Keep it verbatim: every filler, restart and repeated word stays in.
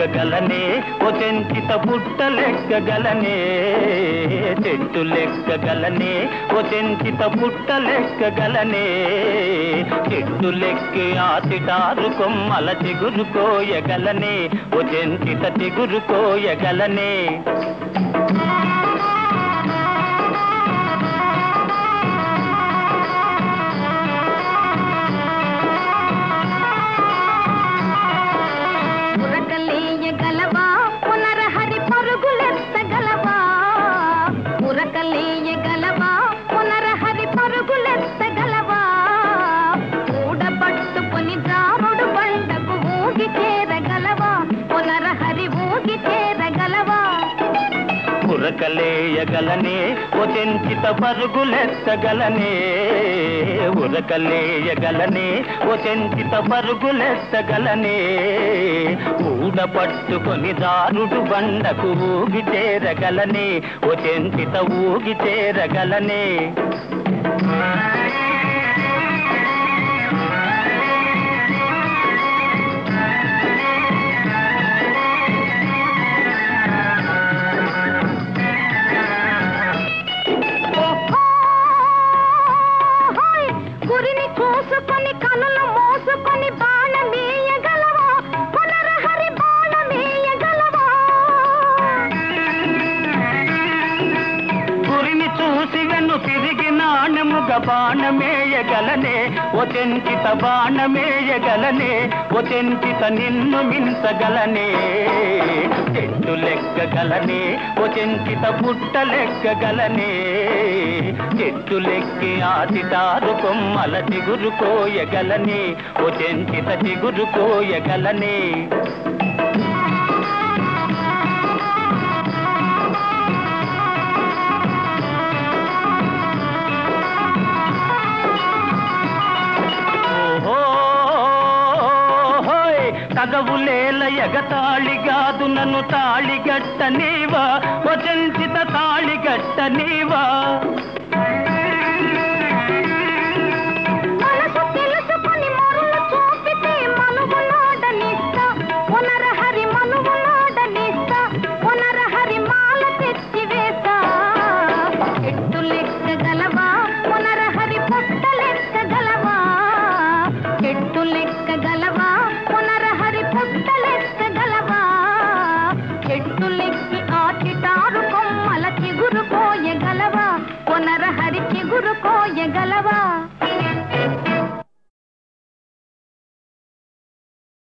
లెక్కగలనే ఓ చెంచిత పుట్ట లెక్కగలనే చెట్టు లెక్కగలనే ఓ చెంచిత పుట్ట లెక్కగలనే చెట్టు లెక్కి ఆ చిటారు కొమ్మల చిగురు కోయగలనే ఓ చెంచిత చిగురు కోయగలనే ఉరకలేయగలనే ఓ చెంచిత పరుగులెత్తగలనే ఉరకలేయగలనే ఓ చెంచిత పరుగులెత్తగలనే ఊడ పట్టుకొని దారుడు బండకు ఊగి చేరగలనే ఓ చెంచిత ఊగి చేరగలనే తిరిగి నాణముగ బాణమేయగలనే ఓ చెంచిత బాణమేయగలనే ఓ చెంచిత నిన్ను మించగలనే చెట్టు లెక్కగలనే ఓ చెంచిత పుట్ట లెక్కగలనే చెట్టు లెక్కి ఆ చిటారు కొమ్మల చిగురు కోయగలనే ఓ చెంచిత చిగురు కోయగలనే తగవులేల ఎగతాళిగాదు నన్ను తాళిగట్ట నీవా ఓ చెంచిత తాళిగట్ట నీవా చిగురు కోయగలవా